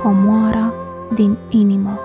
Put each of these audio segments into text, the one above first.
comoara din inimă.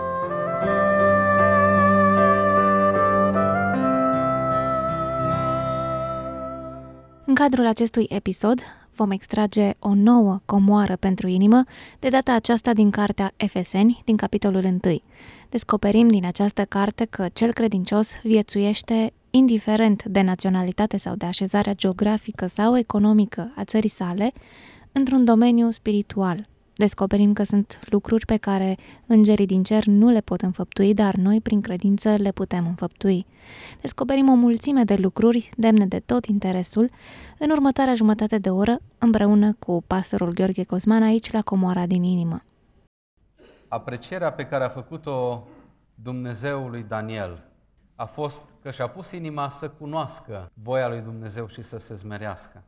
În cadrul acestui episod vom extrage o nouă comoară pentru inimă, de data aceasta din cartea Efeseni, din capitolul 1. Descoperim din această carte că cel credincios viețuiește indiferent de naționalitate sau de așezarea geografică sau economică a țării sale, într-un domeniu spiritual. Descoperim că sunt lucruri pe care îngerii din cer nu le pot înfăptui, dar noi, prin credință, le putem înfăptui. Descoperim o mulțime de lucruri demne de tot interesul în următoarea jumătate de oră, împreună cu pastorul Gheorghe Cosman, aici la Comoara din inimă. Aprecierea pe care a făcut-o Dumnezeul lui Daniel a fost că și-a pus inima să cunoască voia lui Dumnezeu și să se smerească.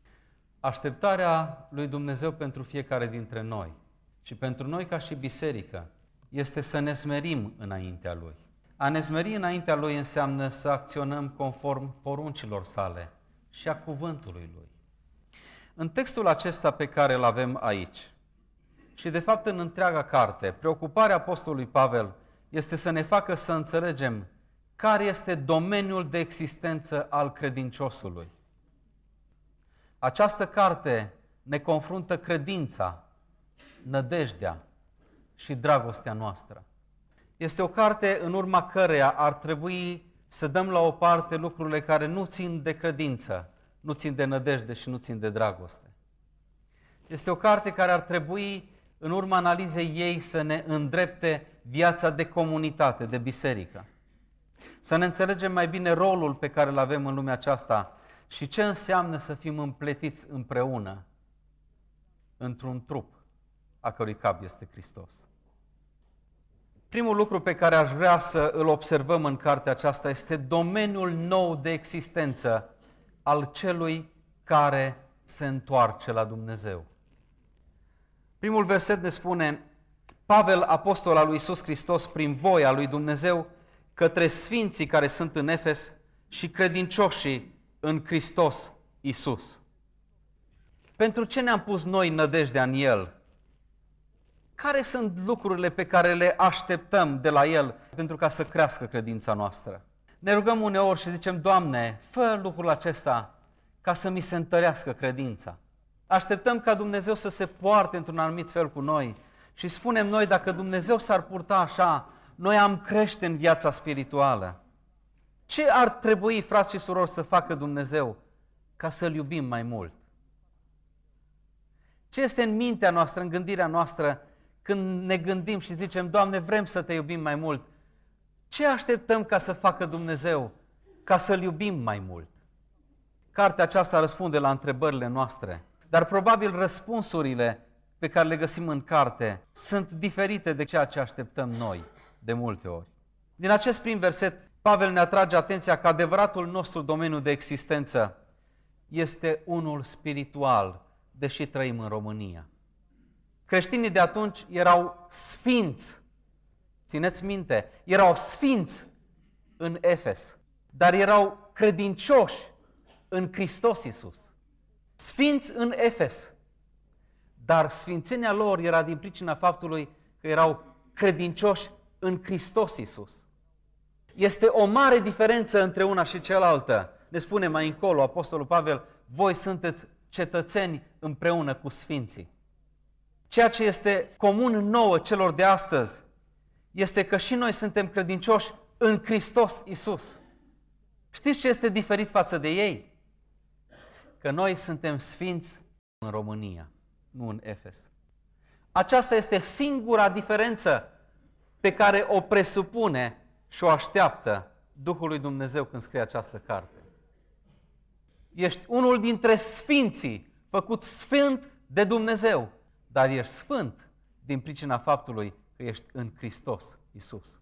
Așteptarea lui Dumnezeu pentru fiecare dintre noi și pentru noi ca și biserică este să ne smerim înaintea Lui. A ne smeri înaintea Lui înseamnă să acționăm conform poruncilor sale și a cuvântului Lui. În textul acesta pe care îl avem aici și de fapt în întreaga carte, preocuparea apostolului Pavel este să ne facă să înțelegem care este domeniul de existență al credinciosului. Această carte ne confruntă credința, nădejdea și dragostea noastră. Este o carte în urma căreia ar trebui să dăm la o parte lucrurile care nu țin de credință, nu țin de nădejde și nu țin de dragoste. Este o carte care ar trebui, în urma analizei ei, să ne îndrepte viața de comunitate, de biserică. Să ne înțelegem mai bine rolul pe care îl avem în lumea aceasta și ce înseamnă să fim împletiți împreună într-un trup a cărui cap este Hristos. Primul lucru pe care aș vrea să îl observăm în cartea aceasta este domeniul nou de existență al celui care se întoarce la Dumnezeu. Primul verset ne spune: Pavel, apostol al lui Iisus Hristos, prin voia lui Dumnezeu, către sfinții care sunt în Efes și credincioșii în Hristos Iisus. Pentru ce ne-am pus noi nădejdea în El? Care sunt lucrurile pe care le așteptăm de la El pentru ca să crească credința noastră? Ne rugăm uneori și zicem: Doamne, fă lucrul acesta ca să mi se întărească credința. Așteptăm ca Dumnezeu să se poarte într-un anumit fel cu noi și spunem noi: dacă Dumnezeu s-ar purta așa, noi am crește în viața spirituală. Ce ar trebui, frați și surori, să facă Dumnezeu ca să-L iubim mai mult? Ce este în mintea noastră, în gândirea noastră, când ne gândim și zicem: Doamne, vrem să Te iubim mai mult? Ce așteptăm ca să facă Dumnezeu ca să-L iubim mai mult? Cartea aceasta răspunde la întrebările noastre, dar probabil răspunsurile pe care le găsim în carte sunt diferite de ceea ce așteptăm noi de multe ori. Din acest prim verset, Pavel ne atrage atenția că adevăratul nostru domeniu de existență este unul spiritual, deși trăim în România. Creștinii de atunci erau sfinți, țineți minte, erau sfinți în Efes, dar erau credincioși în Hristos Iisus. Sfinți în Efes, dar sfințenia lor era din pricina faptului că erau credincioși în Hristos Iisus. Este o mare diferență între una și cealaltă. Ne spune mai încolo apostolul Pavel: voi sunteți cetățeni împreună cu sfinții. Ceea ce este comun nouă celor de astăzi este că și noi suntem credincioși în Hristos Iisus. Știți ce este diferit față de ei? Că noi suntem sfinți în România, nu în Efes. Aceasta este singura diferență pe care o presupune și o așteaptă Duhul lui Dumnezeu când scrie această carte. Ești unul dintre sfinții, făcut sfânt de Dumnezeu, dar ești sfânt din pricina faptului că ești în Hristos Iisus.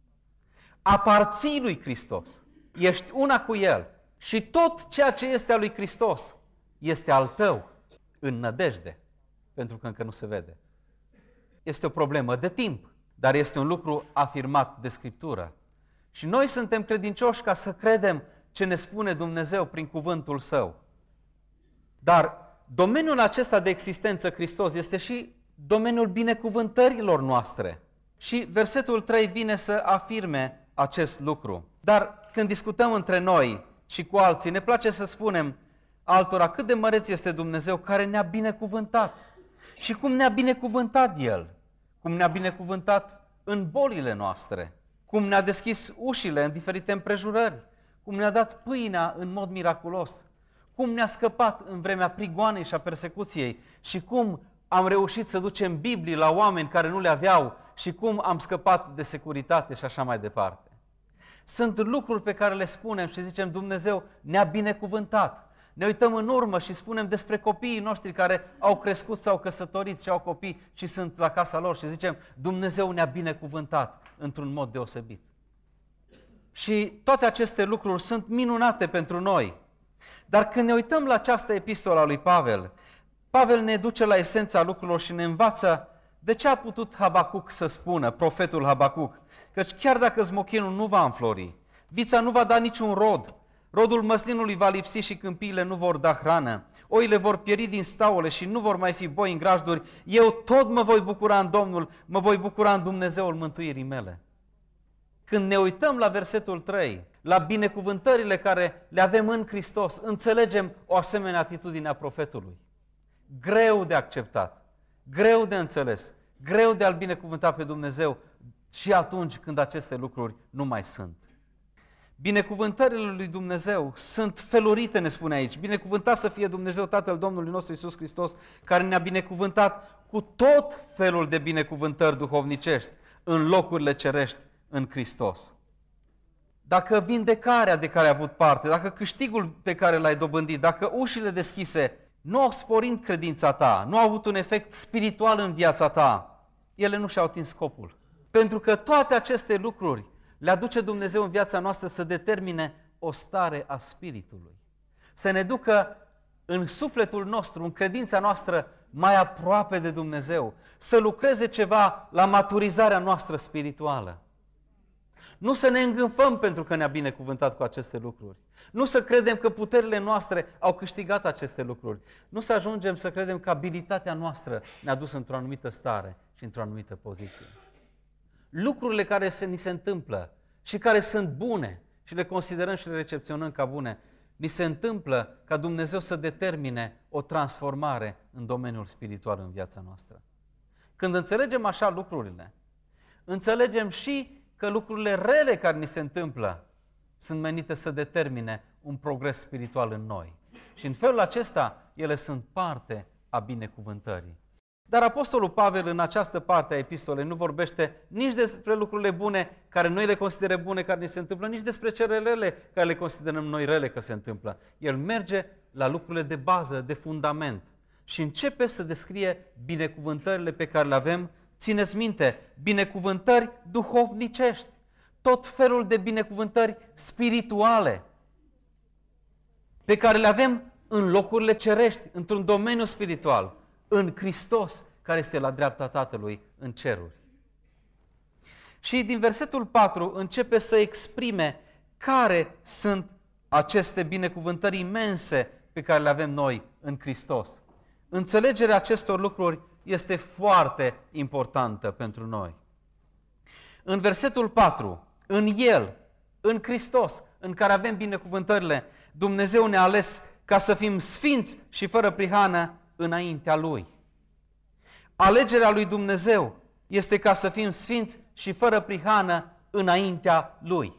Aparții lui Hristos, ești una cu El și tot ceea ce este al lui Hristos este al tău în nădejde, pentru că încă nu se vede. Este o problemă de timp, dar este un lucru afirmat de Scriptură. Și noi suntem credincioși ca să credem ce ne spune Dumnezeu prin cuvântul Său. Dar domeniul acesta de existență Hristos este și domeniul binecuvântărilor noastre. Și versetul 3 vine să afirme acest lucru. Dar când discutăm între noi și cu alții, ne place să spunem altora cât de măreț este Dumnezeu care ne-a binecuvântat. Și cum ne-a binecuvântat El, cum ne-a binecuvântat în bolile noastre, cum ne-a deschis ușile în diferite împrejurări, cum ne-a dat pâinea în mod miraculos, cum ne-a scăpat în vremea prigoanei și a persecuției și cum am reușit să ducem Biblii la oameni care nu le aveau și cum am scăpat de securitate și așa mai departe. Sunt lucruri pe care le spunem și zicem Dumnezeu ne-a binecuvântat. Ne uităm în urmă și spunem despre copiii noștri care au crescut, s-au căsătorit și au copii și sunt la casa lor și zicem Dumnezeu ne-a binecuvântat într-un mod deosebit. Și toate aceste lucruri sunt minunate pentru noi. Dar când ne uităm la această epistolă a lui Pavel, Pavel ne duce la esența lucrurilor și ne învață de ce a putut Habacuc să spună, profetul Habacuc, căci chiar dacă smochinul nu va înflori, vița nu va da niciun rod, rodul măslinului va lipsi și câmpiile nu vor da hrană, oile vor pieri din staule și nu vor mai fi boi în grajduri, eu tot mă voi bucura în Domnul, mă voi bucura în Dumnezeul mântuirii mele. Când ne uităm la versetul 3, la binecuvântările care le avem în Hristos, înțelegem o asemenea atitudine a profetului. Greu de acceptat, greu de înțeles, greu de a-L binecuvânta pe Dumnezeu și atunci când aceste lucruri nu mai sunt. Binecuvântările lui Dumnezeu sunt felurite, ne spune aici. Binecuvântat să fie Dumnezeu Tatăl Domnului nostru Iisus Hristos, care ne-a binecuvântat cu tot felul de binecuvântări duhovnicești în locurile cerești în Hristos. Dacă vindecarea de care ai avut parte, dacă câștigul pe care l-ai dobândit, dacă ușile deschise nu au sporind credința ta, nu au avut un efect spiritual în viața ta, ele nu și-au atins scopul. Pentru că toate aceste lucruri le aduce Dumnezeu în viața noastră să determine o stare a spiritului. Să ne ducă în sufletul nostru, în credința noastră mai aproape de Dumnezeu, să lucreze ceva la maturizarea noastră spirituală. Nu să ne îngânfăm pentru că ne-a binecuvântat cu aceste lucruri. Nu să credem că puterile noastre au câștigat aceste lucruri. Nu să ajungem să credem că abilitatea noastră ne-a dus într-o anumită stare și într-o anumită poziție. Lucrurile care ni se întâmplă și care sunt bune și le considerăm și le recepționăm ca bune, ni se întâmplă ca Dumnezeu să determine o transformare în domeniul spiritual în viața noastră. Când înțelegem așa lucrurile, înțelegem și că lucrurile rele care ni se întâmplă sunt menite să determine un progres spiritual în noi. Și în felul acesta, ele sunt parte a binecuvântării. Dar Apostolul Pavel în această parte a epistolei nu vorbește nici despre lucrurile bune care noi le considerăm bune care ni se întâmplă, nici despre cele rele care le considerăm noi rele că se întâmplă. El merge la lucrurile de bază, de fundament și începe să descrie binecuvântările pe care le avem. Țineți minte, binecuvântări duhovnicești, tot felul de binecuvântări spirituale pe care le avem în locurile cerești, într-un domeniu spiritual, în Hristos, care este la dreapta Tatălui în ceruri. Și din versetul 4 începe să exprime care sunt aceste binecuvântări imense pe care le avem noi în Hristos. Înțelegerea acestor lucruri este foarte importantă pentru noi. În versetul 4, în El, în Hristos, în care avem binecuvântările, Dumnezeu ne-a ales ca să fim sfinți și fără prihană înaintea Lui. Alegerea lui Dumnezeu este ca să fim sfinți și fără prihană înaintea Lui.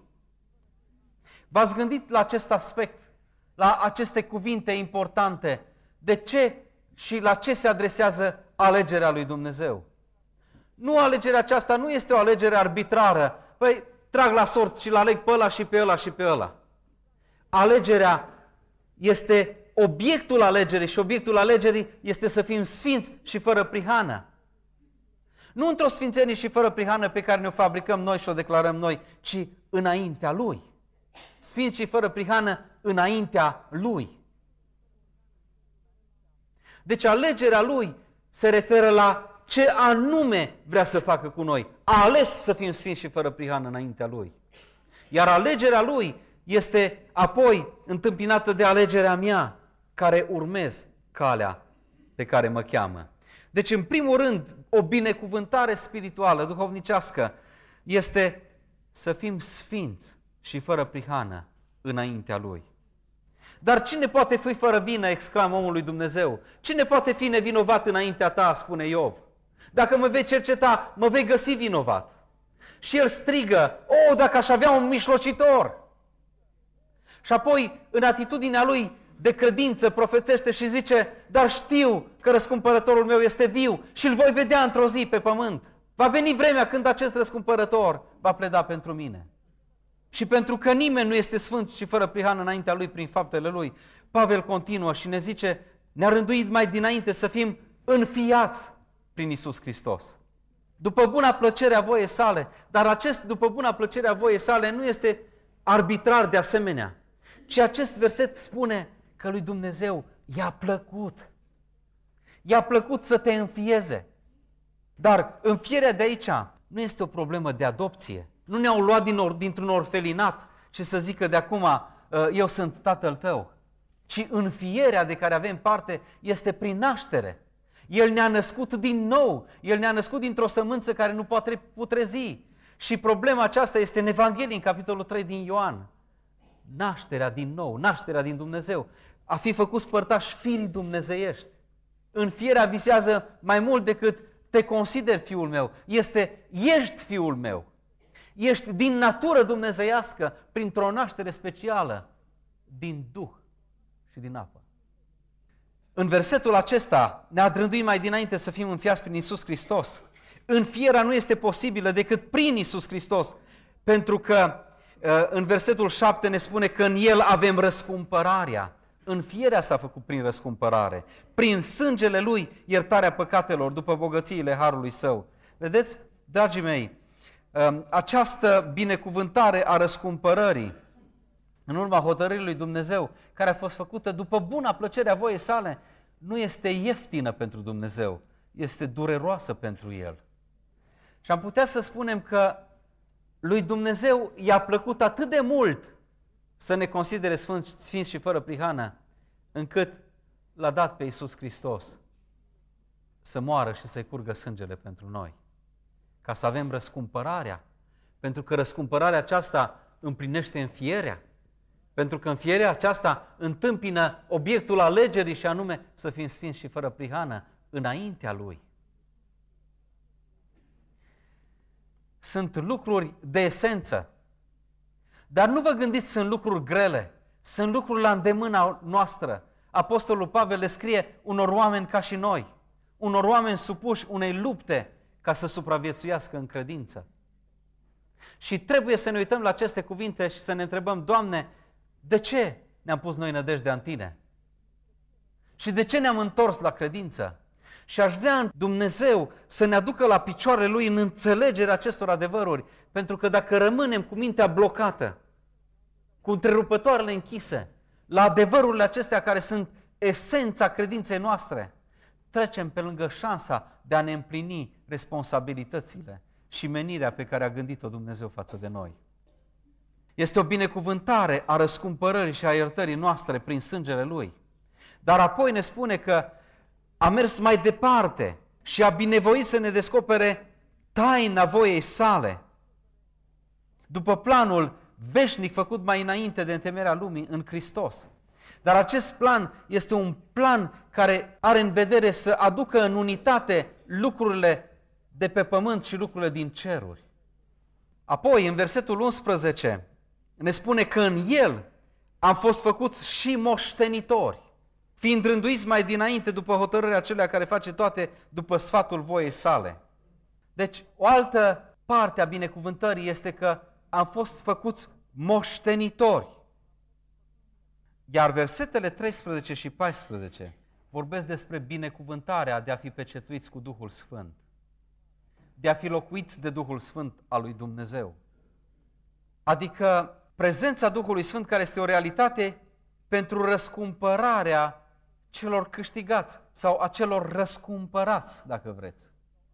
V-ați gândit la acest aspect, la aceste cuvinte importante? De ce și la ce se adresează alegerea lui Dumnezeu? Nu, alegerea aceasta nu este o alegere arbitrară. Păi, trag la sorți și l-aleg pe ăla și pe ăla și pe ăla. Alegerea este obiectul alegerii și obiectul alegerii este să fim sfinți și fără prihană. Nu într-o sfințenie și fără prihană pe care ne-o fabricăm noi și o declarăm noi, ci înaintea Lui. Sfinți și fără prihană înaintea Lui. Deci alegerea Lui se referă la ce anume vrea să facă cu noi. A ales să fim sfinți și fără prihană înaintea Lui. Iar alegerea Lui este apoi întâmpinată de alegerea mea, care urmez calea pe care mă cheamă. Deci, în primul rând, o binecuvântare spirituală, duhovnicească, este să fim sfinți și fără prihană înaintea Lui. Dar cine poate fi fără vină, exclamă omul lui Dumnezeu? Cine poate fi nevinovat înaintea ta, spune Iov? Dacă mă vei cerceta, mă vei găsi vinovat. Și el strigă, dacă aș avea un mijlocitor! Și apoi, în atitudinea lui de credință, profețește și zice, dar știu că răscumpărătorul meu este viu și îl voi vedea într-o zi pe pământ. Va veni vremea când acest răscumpărător va pleda pentru mine. Și pentru că nimeni nu este sfânt și fără prihană înaintea lui prin faptele lui, Pavel continuă și ne zice, ne-a rânduit mai dinainte să fim înfiați prin Iisus Hristos. După buna plăcere a voiei sale, dar acest după buna plăcere a voiei sale nu este arbitrar de asemenea, ci acest verset spune că lui Dumnezeu i-a plăcut. I-a plăcut să te înfieze. Dar înfierea de aici nu este o problemă de adopție. Nu ne-au luat dintr-un orfelinat și să zică de acum eu sunt tatăl tău. Ci înfierea de care avem parte este prin naștere. El ne-a născut din nou. El ne-a născut dintr-o sămânță care nu poate putrezi. Și problema aceasta este în Evanghelie, în capitolul 3 din Ioan. Nașterea din nou, nașterea din Dumnezeu. A fi făcut părtași firii dumnezeiești. Înfierea visează mai mult decât te consider fiul meu. Ești fiul meu. Ești din natură dumnezeiască, printr-o naștere specială, din Duh și din apă. În versetul acesta ne-a drânduit mai dinainte să fim înfiați prin Iisus Hristos. Înfierea nu este posibilă decât prin Iisus Hristos, pentru că în versetul 7 ne spune că în El avem răscumpărarea. Înfierea s-a făcut prin răscumpărare, prin sângele Lui iertarea păcatelor după bogățiile harului Său. Vedeți, dragii mei, această binecuvântare a răscumpărării, în urma hotărârii lui Dumnezeu, care a fost făcută după buna plăcere a voiei sale, nu este ieftină pentru Dumnezeu, este dureroasă pentru El. Și am putea să spunem că lui Dumnezeu i-a plăcut atât de mult să ne considere sfinți și fără prihană, încât l-a dat pe Iisus Hristos să moară și să-i curgă sângele pentru noi, ca să avem răscumpărarea, pentru că răscumpărarea aceasta împlinește înfierea, pentru că înfierea aceasta întâmpină obiectul alegerii și anume să fim sfinți și fără prihană înaintea Lui. Sunt lucruri de esență, dar nu vă gândiți sunt lucruri grele, sunt lucruri la îndemâna noastră. Apostolul Pavel le scrie unor oameni ca și noi, unor oameni supuși unei lupte ca să supraviețuiască în credință. Și trebuie să ne uităm la aceste cuvinte și să ne întrebăm, Doamne, de ce ne-am pus noi nădejdea în Tine? Și de ce ne-am întors la credință? Și aș vrea Dumnezeu să ne aducă la picioarele Lui în înțelegerea acestor adevăruri, pentru că dacă rămânem cu mintea blocată, cu întrerupătoarele închise, la adevărurile acestea care sunt esența credinței noastre, trecem pe lângă șansa de a ne împlini responsabilitățile și menirea pe care a gândit-o Dumnezeu față de noi. Este o binecuvântare a răscumpărării și a iertării noastre prin sângele Lui. Dar apoi ne spune că a mers mai departe și a binevoit să ne descopere taina voiei sale, după planul veșnic făcut mai înainte de întemeierea lumii în Hristos. Dar acest plan este un plan care are în vedere să aducă în unitate lucrurile de pe pământ și lucrurile din ceruri. Apoi, în versetul 11, ne spune că în El am fost făcuți și moștenitori, fiind rânduiți mai dinainte după hotărârea acelea care face toate după sfatul voiei sale. Deci, o altă parte a binecuvântării este că am fost făcuți moștenitori. Iar versetele 13 și 14 vorbesc despre binecuvântarea de a fi pecetuiți cu Duhul Sfânt, de a fi locuiți de Duhul Sfânt al lui Dumnezeu. Adică prezența Duhului Sfânt care este o realitate pentru răscumpărarea celor câștigați sau a celor răscumpărați, dacă vreți.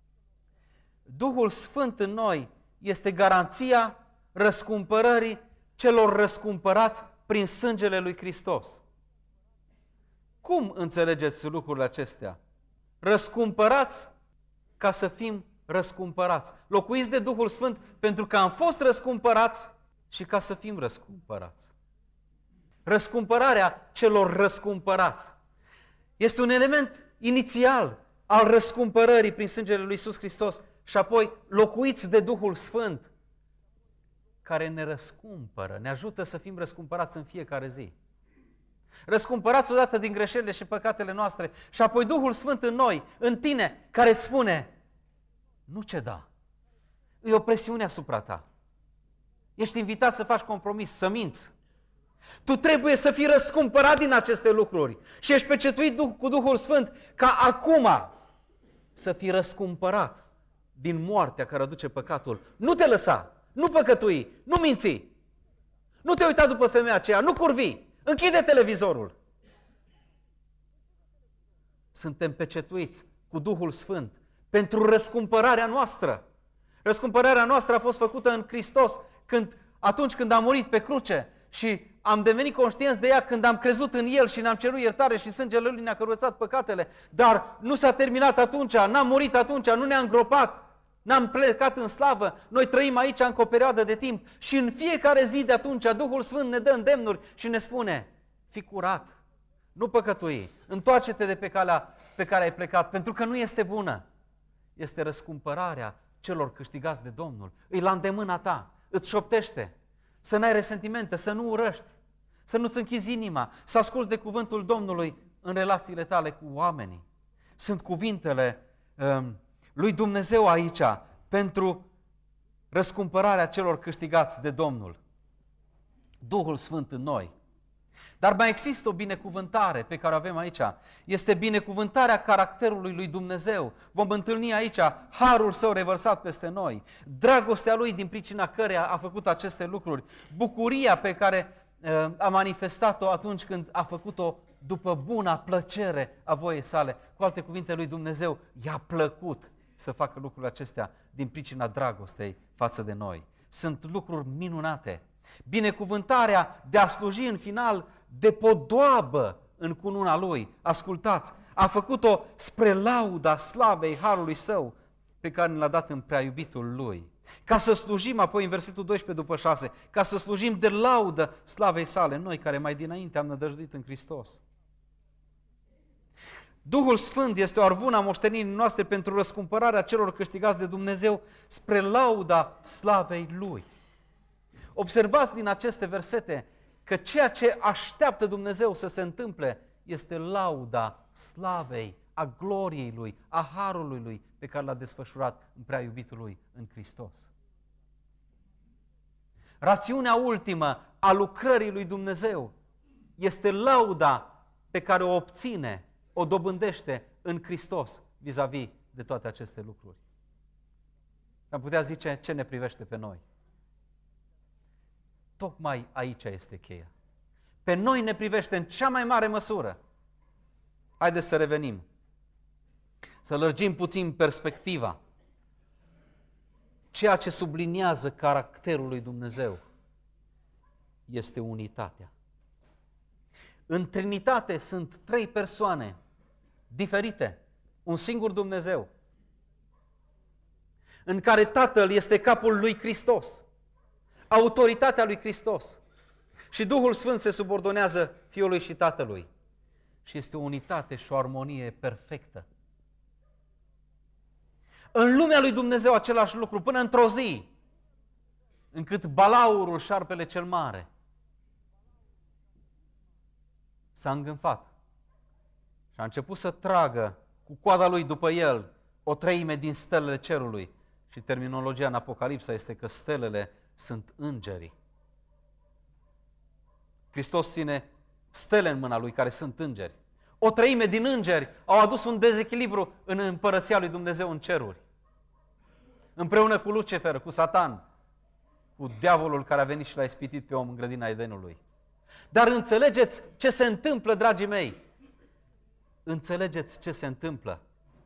Duhul Sfânt în noi este garanția răscumpărării celor răscumpărați prin sângele lui Hristos. Cum înțelegeți lucrurile acestea? răscumpărați ca să fim răscumpărați. Locuiți de Duhul Sfânt pentru că am fost răscumpărați și ca să fim răscumpărați. Răscumpărarea celor răscumpărați este un element inițial al răscumpărării prin sângele lui Iisus Hristos și apoi locuiți de Duhul Sfânt care ne răscumpără, ne ajută să fim răscumpărați în fiecare zi. Răscumpărați odată din greșelile și păcatele noastre și apoi Duhul Sfânt în noi, în tine, care îți spune: nu ceda, e o presiune asupra ta. Ești invitat să faci compromis, să minți. Tu trebuie să fii răscumpărat din aceste lucruri și ești pecetuit cu Duhul Sfânt ca acum să fii răscumpărat din moartea care aduce păcatul. Nu te lăsa, nu păcătui, nu minți, nu te uita după femeia aceea, nu curvi, închide televizorul. Suntem pecetuiți cu Duhul Sfânt pentru răscumpărarea noastră. Răscumpărarea noastră a fost făcută în Hristos atunci când a murit pe cruce și am devenit conștienți de ea când am crezut în El și ne-am cerut iertare și sângele Lui ne-a curățat păcatele. Dar nu s-a terminat atunci, n-am murit atunci, nu ne-a îngropat, n-am plecat în slavă. Noi trăim aici încă o perioadă de timp și în fiecare zi de atunci Duhul Sfânt ne dă îndemnuri și ne spune: fii curat, nu păcătui, întoarce-te de pe calea pe care ai plecat, pentru că nu este bună. Este răscumpărarea celor câștigați de Domnul. Îi la îndemâna ta, îți șoptește. Să n-ai resentimente, să nu urăști, să nu-ți închizi inima, să asculți de cuvântul Domnului în relațiile tale cu oamenii. Sunt cuvintele lui Dumnezeu aici pentru răscumpărarea celor câștigați de Domnul. Duhul Sfânt în noi. Dar mai există o binecuvântare pe care o avem aici. Este binecuvântarea caracterului lui Dumnezeu. Vom întâlni aici harul Său revărsat peste noi, dragostea Lui din pricina căreia a făcut aceste lucruri, bucuria pe care a manifestat-o atunci când a făcut-o după buna plăcere a voiei sale. Cu alte cuvinte, lui Dumnezeu i-a plăcut să facă lucrurile acestea din pricina dragostei față de noi. Sunt lucruri minunate. Binecuvântarea de a sluji în final de podoabă în cununa Lui. Ascultați, a făcut-o spre lauda slavei harului Său pe care ne l-a dat în prea iubitul Lui. Ca să slujim, apoi în versetul 12 după 6, ca să slujim de laudă slavei sale, noi care mai dinainte am nădăjduit în Hristos. Duhul Sfânt este o arvună a moștenirii noastre pentru răscumpărarea celor câștigați de Dumnezeu spre lauda slavei Lui. Observați din aceste versete că ceea ce așteaptă Dumnezeu să se întâmple este lauda slavei, a gloriei Lui, a harului Lui pe care l-a desfășurat în prea iubitul Lui în Hristos. Rațiunea ultimă a lucrării lui Dumnezeu este lauda pe care o obține, o dobândește în Hristos vis-a-vis de toate aceste lucruri. Am putea zice ce ne privește pe noi. Tocmai aici este cheia. Pe noi ne privește în cea mai mare măsură. Haideți să revenim. Să lărgim puțin perspectiva. Ceea ce subliniază caracterul lui Dumnezeu este unitatea. În Trinitate sunt 3 persoane diferite, un singur Dumnezeu, în care Tatăl este capul lui Hristos, autoritatea lui Hristos și Duhul Sfânt se subordonează Fiului și Tatălui. Și este o unitate și o armonie perfectă. În lumea lui Dumnezeu același lucru, până într-o zi, încât balaurul, șarpele cel mare, s-a îngânfat și a început să tragă cu coada lui după el o treime din stelele cerului. Și terminologia în Apocalipsa este că stelele sunt îngerii. Hristos ține stele în mâna lui care sunt îngeri. O treime din îngeri au adus un dezechilibru în împărăția lui Dumnezeu în ceruri. Împreună cu Lucifer, cu Satan, cu diavolul care a venit și l-a ispitit pe om în grădina Edenului. Dar înțelegeți ce se întâmplă, dragii mei? Înțelegeți ce se întâmplă?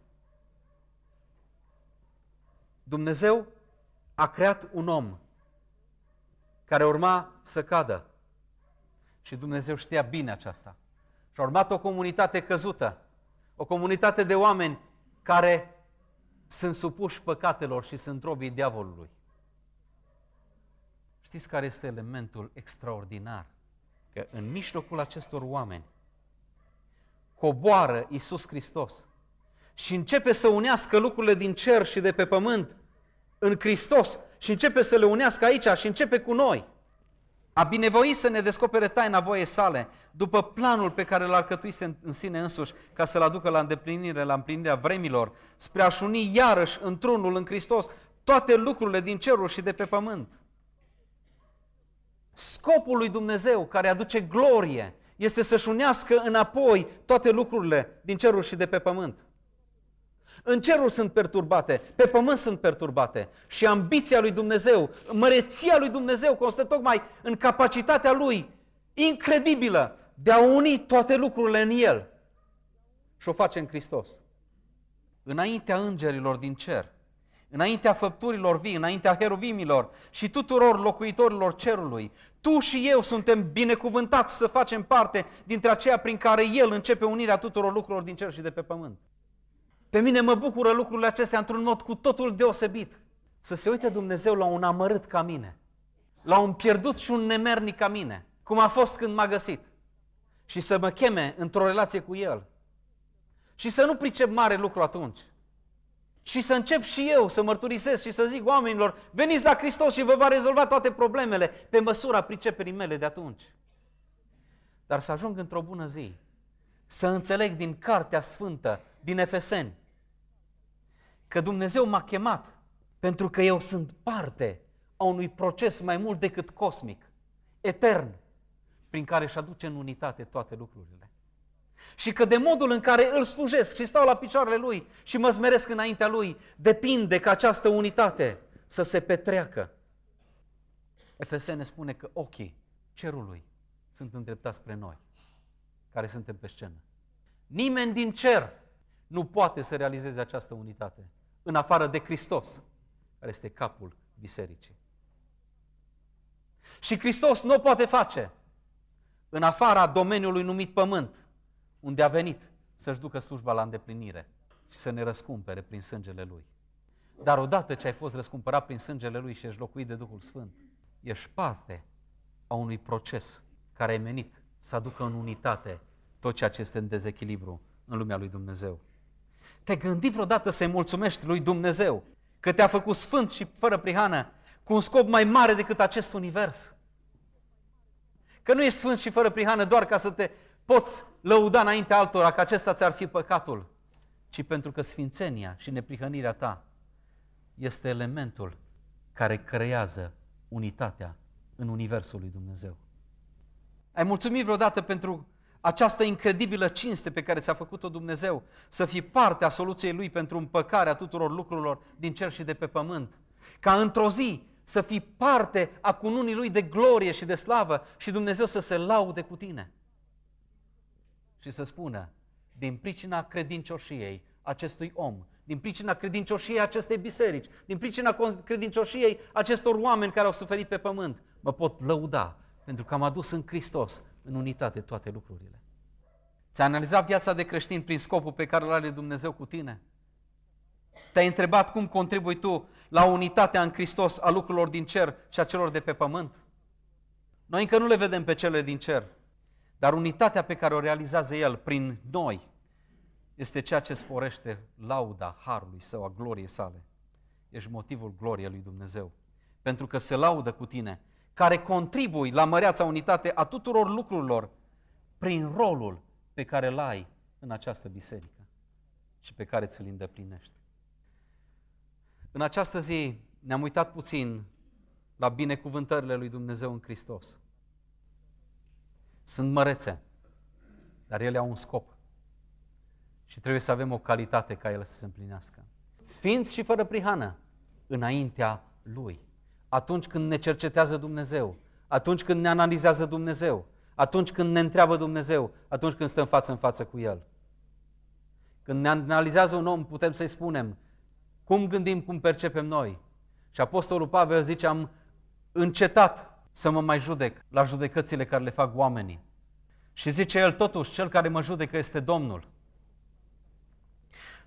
Dumnezeu a creat un om care urma să cadă. Și Dumnezeu știa bine aceasta. Și a urmat o comunitate căzută, O comunitate de oameni care sunt supuși păcatelor și sunt robii diavolului. Știți care este elementul extraordinar? Că în mijlocul acestor oameni coboară Iisus Hristos și începe să unească lucrurile din cer și de pe pământ în Hristos și începe să le unească aici și începe cu noi. A binevoit să ne descopere taina voiei sale, după planul pe care l-a alcătuise în sine însuși, ca să-l aducă la îndeplinire, la împlinirea vremilor, spre a-și uni iarăși într-unul în Hristos toate lucrurile din cerul și de pe pământ. Scopul lui Dumnezeu, care aduce glorie, este să-și unească înapoi toate lucrurile din cerul și de pe pământ. În cerul sunt perturbate, pe pământ sunt perturbate și ambiția lui Dumnezeu, măreția lui Dumnezeu constă tocmai în capacitatea lui incredibilă de a uni toate lucrurile în El și o face în Hristos. Înaintea îngerilor din cer, înaintea făpturilor vii, înaintea heruvimilor și tuturor locuitorilor cerului, tu și eu suntem binecuvântați să facem parte dintre aceea prin care El începe unirea tuturor lucrurilor din cer și de pe pământ. Pe mine mă bucură lucrurile acestea într-un mod cu totul deosebit. Să se uite Dumnezeu la un amărât ca mine, la un pierdut și un nemernic ca mine, cum a fost când m-a găsit, și să mă cheme într-o relație cu El. Și să nu pricep mare lucru atunci. Și să încep și eu să mărturisesc și să zic oamenilor, veniți la Hristos și vă va rezolva toate problemele pe măsura priceperii mele de atunci. Dar să ajung într-o bună zi, să înțeleg din Cartea Sfântă, din Efeseni, că Dumnezeu m-a chemat pentru că eu sunt parte a unui proces mai mult decât cosmic, etern, prin care își aduce în unitate toate lucrurile. Și că de modul în care îl slujesc și stau la picioarele Lui și mă smeresc înaintea Lui, depinde ca această unitate să se petreacă. Efeseni ne spune că ochii cerului sunt îndreptați spre noi, care suntem pe scenă. Nimeni din cer nu poate să realizeze această unitate, în afară de Hristos, care este capul bisericii. Și Hristos nu o poate face în afara domeniului numit pământ, unde a venit să-și ducă slujba la îndeplinire și să ne răscumpere prin sângele Lui. Dar odată ce ai fost răscumpărat prin sângele Lui și ești locuit de Duhul Sfânt, ești parte a unui proces care e menit să aducă în unitate tot ceea ce este în dezechilibru în lumea lui Dumnezeu. Te-ai gândit vreodată să-i mulțumești lui Dumnezeu că te-a făcut sfânt și fără prihană cu un scop mai mare decât acest univers? Că nu ești sfânt și fără prihană doar ca să te poți lăuda înaintea altora că acesta ți-ar fi păcatul, ci pentru că sfințenia și neprihănirea ta este elementul care creează unitatea în universul lui Dumnezeu. Ai mulțumit vreodată pentru această incredibilă cinste pe care ți-a făcut-o Dumnezeu, să fii parte a soluției Lui pentru împăcarea tuturor lucrurilor din cer și de pe pământ, ca într-o zi să fii parte a cununii Lui de glorie și de slavă și Dumnezeu să se laude cu tine și să spună, din pricina credincioșiei acestui om, din pricina credincioșiei acestei biserici, din pricina credincioșiei acestor oameni care au suferit pe pământ, mă pot lăuda pentru că am adus în Hristos în unitate toate lucrurile. Ți-ai analizat viața de creștin prin scopul pe care îl are Dumnezeu cu tine? Te-ai întrebat cum contribui tu la unitatea în Hristos a lucrurilor din cer și a celor de pe pământ? Noi încă nu le vedem pe cele din cer, dar unitatea pe care o realizează El prin noi este ceea ce sporește lauda harului Său, a gloriei Sale. Ești motivul gloriei lui Dumnezeu, pentru că se laudă cu tine, care contribui la măreața unitate a tuturor lucrurilor prin rolul pe care îl ai în această biserică și pe care ți-l îndeplinești. În această zi ne-am uitat puțin la binecuvântările lui Dumnezeu în Hristos. Sunt mărețe, dar ele au un scop și trebuie să avem o calitate ca ele să se împlinească. Sfinți și fără prihană înaintea Lui. Atunci când ne cercetează Dumnezeu, atunci când ne analizează Dumnezeu, atunci când ne întreabă Dumnezeu, atunci când stăm față în față cu El. Când ne analizează un om, putem să-i spunem cum gândim, cum percepem noi. Și Apostolul Pavel zice, am încetat să mă mai judec la judecățile care le fac oamenii. Și zice el, totuși, cel care mă judecă este Domnul.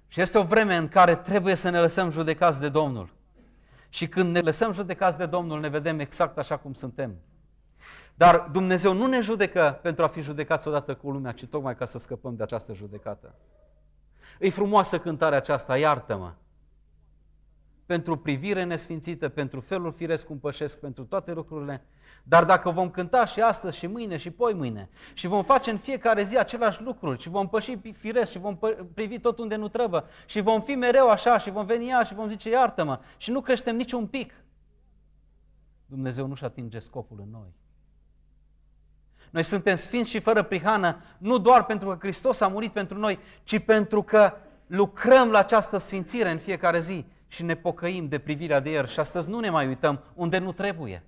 Și este o vreme în care trebuie să ne lăsăm judecați de Domnul. Și când ne lăsăm judecați de Domnul, ne vedem exact așa cum suntem. Dar Dumnezeu nu ne judecă pentru a fi judecați odată cu lumea, ci tocmai ca să scăpăm de această judecată. E frumoasă cântarea aceasta, iartă-mă, pentru privire nesfințită, pentru felul firesc cum pășesc, pentru toate lucrurile. Dar dacă vom cânta și astăzi, și mâine, și poimâine, și vom face în fiecare zi același lucruri, și vom păși firesc, și vom privi tot unde nu trebuie, și vom fi mereu așa, și vom veni și vom zice iartă-mă, și nu creștem niciun pic, Dumnezeu nu-și atinge scopul în noi. Noi suntem sfinți și fără prihană, nu doar pentru că Hristos a murit pentru noi, ci pentru că lucrăm la această sfințire în fiecare zi și ne pocăim de privirea de ieri și astăzi nu ne mai uităm unde nu trebuie.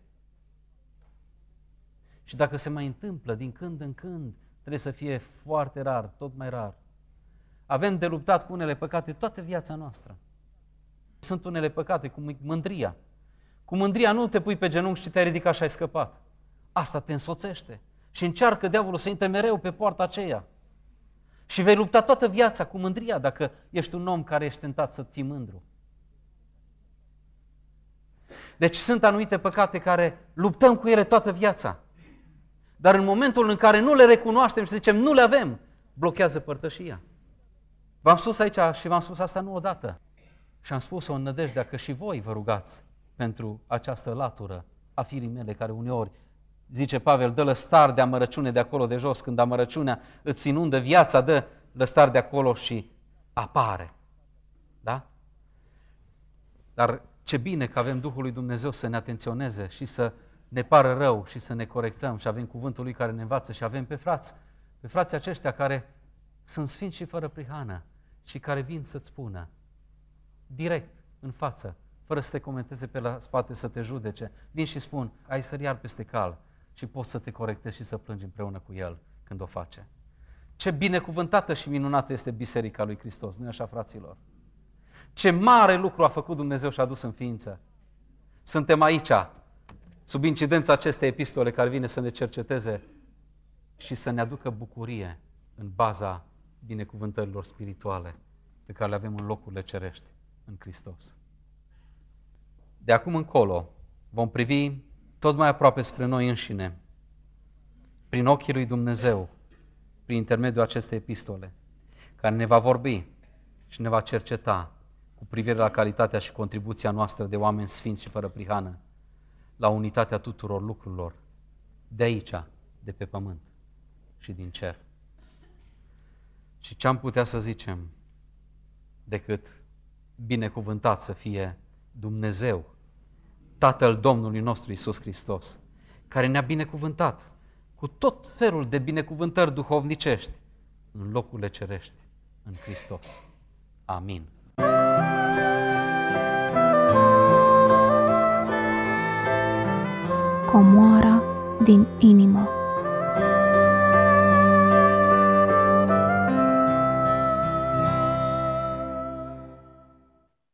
Și dacă se mai întâmplă din când în când, trebuie să fie foarte rar, tot mai rar. Avem de luptat cu unele păcate toată viața noastră. Sunt unele păcate, cum mândria. Cu mândria nu te pui pe genunchi și te-ai ridicat și ai scăpat. Asta te însoțește. Și încearcă diavolul să intre mereu pe poarta aceea. Și vei lupta toată viața cu mândria dacă ești un om care ești tentat să fii mândru. Deci sunt anumite păcate care luptăm cu ele toată viața. Dar în momentul în care nu le recunoaștem și zicem nu le avem, blochează părtășia. V-am spus aici și v-am spus asta nu odată. Și am spus-o în nădejdea că și voi vă rugați pentru această latură a firii mele care uneori, zice Pavel, dă lăstar de amărăciune de acolo de jos, când amărăciunea îți inundă viața, dă lăstar de acolo și apare. Da? Dar ce bine că avem Duhul lui Dumnezeu să ne atenționeze și să ne pară rău și să ne corectăm și avem cuvântul lui care ne învață și avem pe frații aceștia care sunt sfinți și fără prihană și care vin să-ți spună direct, în față, fără să te comenteze pe la spate, să te judece, vin și spun, ai să iar peste cal și poți să te corectezi și să plângi împreună cu el când o face. Ce binecuvântată și minunată este Biserica lui Hristos, nu-i așa, fraților? Ce mare lucru a făcut Dumnezeu și a adus în ființă. Suntem aici, sub incidența acestei epistole care vine să ne cerceteze și să ne aducă bucurie în baza binecuvântărilor spirituale pe care le avem în locurile cerești în Hristos. De acum încolo vom privi tot mai aproape spre noi înșine, prin ochii lui Dumnezeu, prin intermediul acestei epistole, care ne va vorbi și ne va cerceta cu privire la calitatea și contribuția noastră de oameni sfinți și fără prihană, la unitatea tuturor lucrurilor, de aici, de pe pământ și din cer. Și ce am putea să zicem decât binecuvântat să fie Dumnezeu, Tatăl Domnului nostru Iisus Hristos, care ne-a binecuvântat cu tot felul de binecuvântări duhovnicești în locurile cerești în Hristos. Amin. Comoara din inimă.